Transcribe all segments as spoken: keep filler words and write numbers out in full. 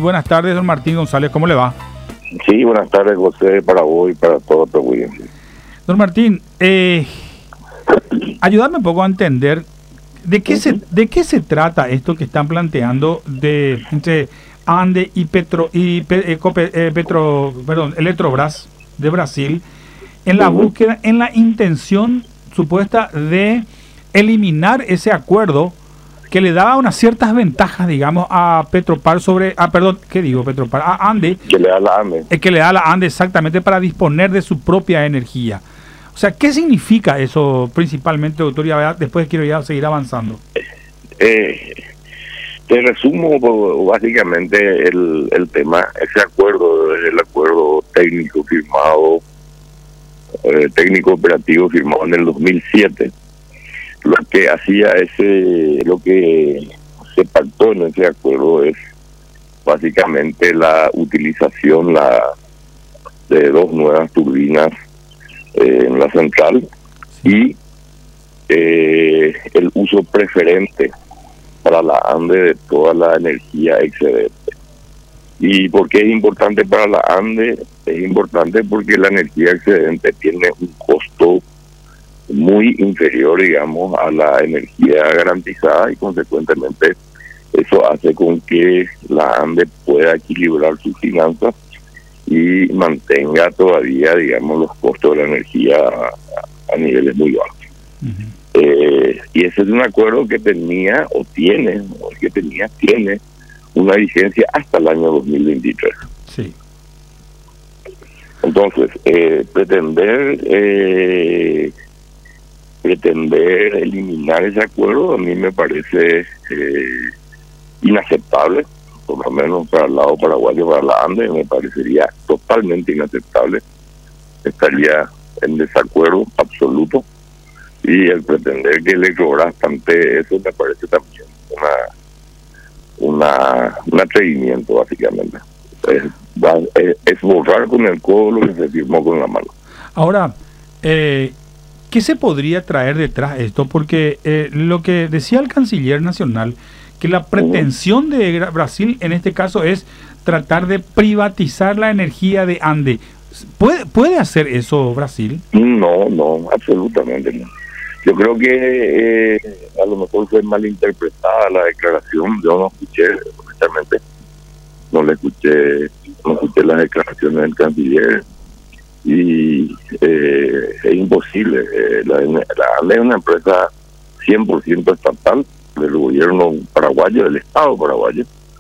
buenas tardes, don Martín González, ¿cómo le va? Sí, buenas tardes, José, para vos y para todo tu audiencia. Don Martín, eh, ayúdame un poco a entender de qué, uh-huh. se, de qué se trata esto que están planteando de entre ANDE y Petro y Pe, eh, Cope, eh, Petro, perdón, Eletrobras de Brasil en la uh-huh. búsqueda, en la intención supuesta de eliminar ese acuerdo que le daba unas ciertas ventajas, digamos, a Petropar sobre, ah, perdón, ¿qué digo? Petropar, a ANDE. Que le da la ANDE. Eh, que le da la ANDE exactamente para disponer de su propia energía. O sea, ¿qué significa eso principalmente, doctor? Ya después quiero ya seguir avanzando. Eh, te resumo básicamente el, el tema. Ese acuerdo es el acuerdo técnico firmado, eh, técnico operativo firmado en el dos mil siete. Lo que hacía ese, lo que se pactó en ese acuerdo es básicamente la utilización la de dos nuevas turbinas eh, en la central y eh, el uso preferente para la ANDE de toda la energía excedente. ¿Y por qué es importante para la ANDE? Es importante porque la energía excedente tiene un costo muy inferior, digamos, a la energía garantizada y consecuentemente eso hace con que la ANDE pueda equilibrar sus finanzas y mantenga todavía, digamos, los costos de la energía a, a niveles muy bajos. Uh-huh. Eh, y ese es un acuerdo que tenía o tiene, o el que tenía, tiene una vigencia hasta el año dos mil veintitrés. Sí. Entonces, eh, pretender eh, pretender eliminar ese acuerdo a mí me parece eh, inaceptable, por lo menos para el lado paraguayo, para la ANDE, me parecería totalmente inaceptable. Estaría en desacuerdo absoluto. Y el pretender que Eletrobras plantee eso me parece también una, una un atrevimiento, básicamente. Es, es, es borrar con el codo lo que se firmó con la mano. Ahora, eh, ¿qué se podría traer detrás de esto? Porque eh, lo que decía el canciller nacional, que la pretensión uh-huh. de Brasil en este caso es tratar de privatizar la energía de ANDE. ¿Puede, ¿Puede hacer eso Brasil? No, no, absolutamente no. Yo creo que eh, a lo mejor fue malinterpretada la declaración. Yo no escuché, honestamente, no le escuché, no escuché las declaraciones del canciller y eh, es imposible. Eh, la, la ANDE es una empresa cien por ciento estatal del gobierno paraguayo, del Estado paraguayo,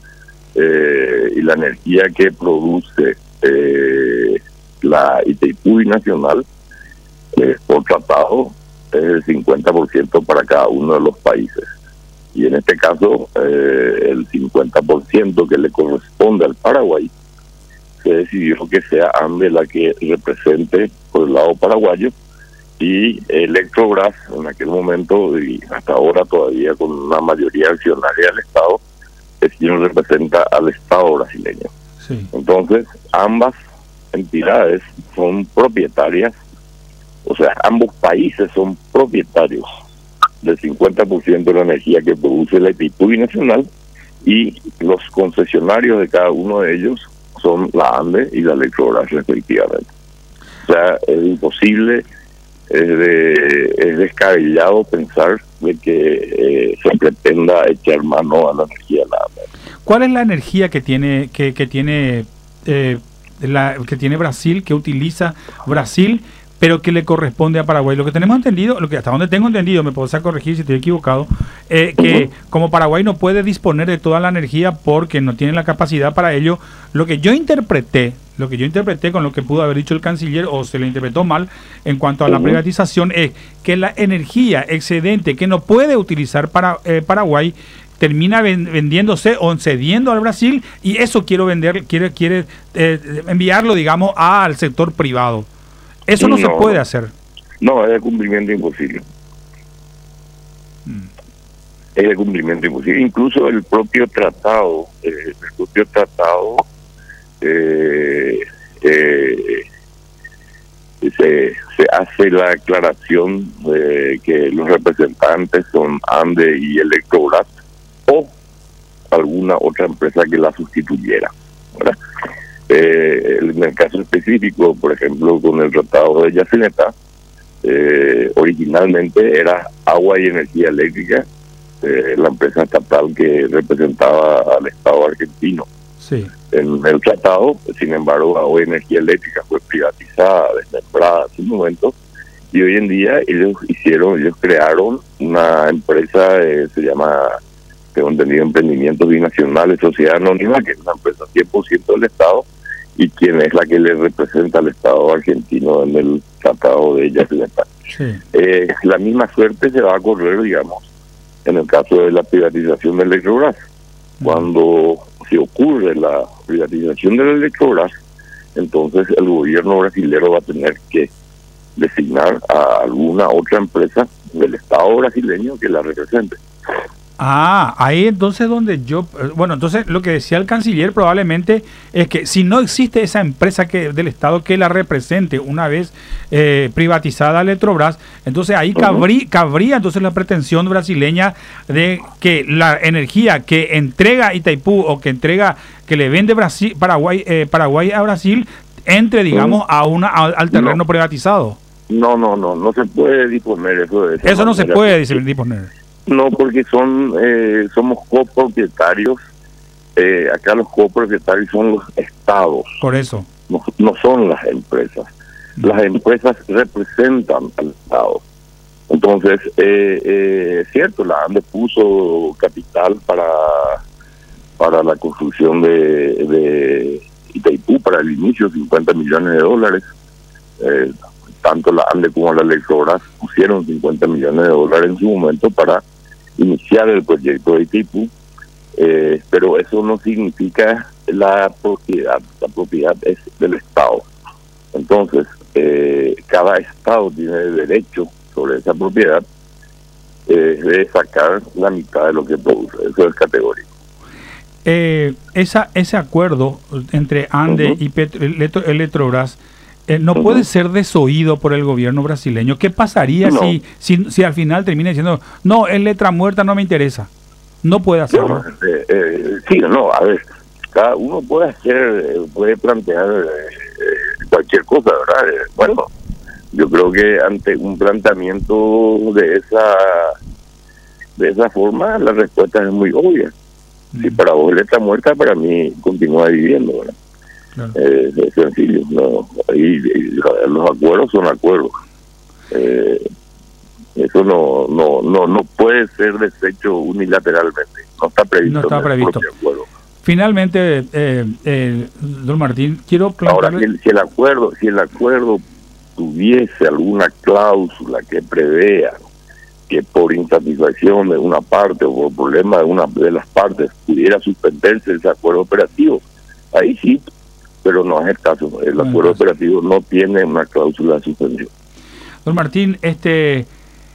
eh, y la energía que produce eh, la Itaipú Nacional eh, por tratado es el cincuenta por ciento para cada uno de los países. Y en este caso, eh, el cincuenta por ciento que le corresponde al Paraguay, se decidió que sea ANDE la que represente por el lado paraguayo y Eletrobras en aquel momento y hasta ahora todavía con una mayoría accionaria del Estado es quien representa al Estado brasileño. Sí. Entonces, ambas entidades son propietarias, o sea, ambos países son propietarios del cincuenta por ciento de la energía que produce la Itaipú Nacional y los concesionarios de cada uno de ellos son la ANDE y la Eletrobras respectivamente. O sea, es imposible, es, de, es descabellado pensar de que eh, se pretenda echar mano a la energía de la ANDE. ¿Cuál es la energía que tiene que, que tiene eh, la que tiene Brasil, que utiliza Brasil, pero que le corresponde a Paraguay? Lo que tenemos entendido, lo que hasta donde tengo entendido, me puedo corregir si estoy equivocado, eh, que uh-huh. como Paraguay no puede disponer de toda la energía porque no tiene la capacidad para ello. Lo que yo interpreté, lo que yo interpreté con lo que pudo haber dicho el canciller, o se le interpretó mal en cuanto a uh-huh. la privatización, es que la energía excedente que no puede utilizar para eh, Paraguay termina vendiéndose o cediendo al Brasil, y eso quiero vender, quiere, quiere eh, enviarlo, digamos, al sector privado. Eso no, no se puede hacer. No, es de cumplimiento imposible. Hmm. Es de cumplimiento imposible. Incluso el propio tratado, eh, el propio tratado eh, eh, se, se hace la aclaración de que los representantes son ANDE y Eletrobras o alguna otra empresa que la sustituyera, ¿verdad? Eh, en el caso específico, por ejemplo, con el tratado de Yacyretá, eh, originalmente era Agua y Energía Eléctrica, eh, la empresa estatal que representaba al Estado argentino. Sí. En el tratado, sin embargo, Agua y Energía Eléctrica fue privatizada, desmembrada en su momento, y hoy en día ellos hicieron, ellos crearon una empresa, eh, se llama, tengo entendido, Emprendimientos Binacionales, Sociedad Anónima, que es una empresa cien por ciento del Estado, y quien es la que le representa al Estado argentino en el tratado de Yacyretá. Sí. Eh, la misma suerte se va a correr, digamos, en el caso de la privatización del Electrobras. Cuando se ocurre la privatización del Electrobras, entonces el gobierno brasilero va a tener que designar a alguna otra empresa del Estado brasileño que la represente. Ah, ahí entonces donde yo, bueno, entonces lo que decía el canciller probablemente es que si no existe esa empresa que del Estado que la represente una vez eh, privatizada Electrobras, entonces ahí cabrí, uh-huh. cabría entonces la pretensión brasileña de que la energía que entrega Itaipú o que entrega, que le vende Brasil, Paraguay, eh, Paraguay a Brasil, entre, digamos, uh-huh. a una a, al terreno no. privatizado. No, no, no, no se puede disponer eso de esa Eso no se puede sí. disponer. No, porque son eh, somos copropietarios. Eh, acá los copropietarios son los estados. Por eso. No, no son las empresas. Las empresas representan al Estado. Entonces, eh, eh, es cierto, la ANDE puso capital para para la construcción de, de Itaipú, para el inicio, cincuenta millones de dólares. Eh, tanto la ANDE como la Electrobras pusieron cincuenta millones de dólares en su momento para iniciar el proyecto de Itaipú, eh, pero eso no significa la propiedad, la propiedad es del Estado. Entonces, eh, cada Estado tiene derecho sobre esa propiedad eh, de sacar la mitad de lo que produce, eso es categórico. Eh, esa, ese acuerdo entre ANDE uh-huh. y Petro, Electro, Electrobras Eh, no uh-huh. puede ser desoído por el gobierno brasileño. ¿Qué pasaría no. si, si si al final termina diciendo, no, es letra muerta, no me interesa? No puede hacerlo. No, eh, eh, sí, no, a ver, cada uno puede hacer, puede plantear eh, cualquier cosa, ¿verdad? Eh, bueno, yo creo que ante un planteamiento de esa de esa forma, la respuesta es muy obvia. Uh-huh. Si para vos letra muerta, para mí continúa viviendo, ¿verdad? Claro. Eh, es sencillo, no, y, y los acuerdos son acuerdos. Eh, eso no, no, no, no puede ser deshecho unilateralmente. No está previsto. No está previsto. Finalmente, eh, eh, don Martín, quiero plantearle... Ahora, si el, si el acuerdo, si el acuerdo tuviese alguna cláusula que prevea que por insatisfacción de una parte o por problema de una de las partes pudiera suspenderse ese acuerdo operativo, ahí sí. Pero no es el caso. El acuerdo no operativo no tiene una cláusula de suspensión. Don Martín, este,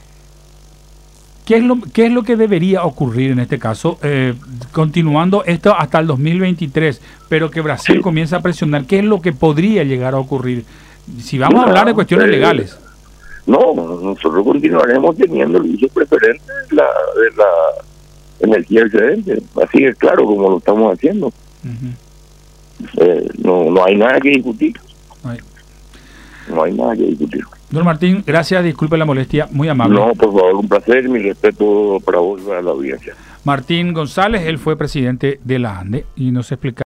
¿qué es lo qué es lo que debería ocurrir en este caso? Eh, continuando esto hasta el dos mil veintitrés, pero que Brasil sí. comienza a presionar, ¿qué es lo que podría llegar a ocurrir? Si vamos no, a hablar de cuestiones eh, legales. No, nosotros continuaremos teniendo el uso preferente de la, de la energía excedente. Así es claro, como lo estamos haciendo. Uh-huh. Eh, no, no hay nada que discutir. Ay. No hay nada que discutir. Don Martín, gracias, disculpe la molestia, muy amable. No, por favor, un placer, mi respeto para vos y para la audiencia. Martín González, él fue presidente de la ANDE y nos explica.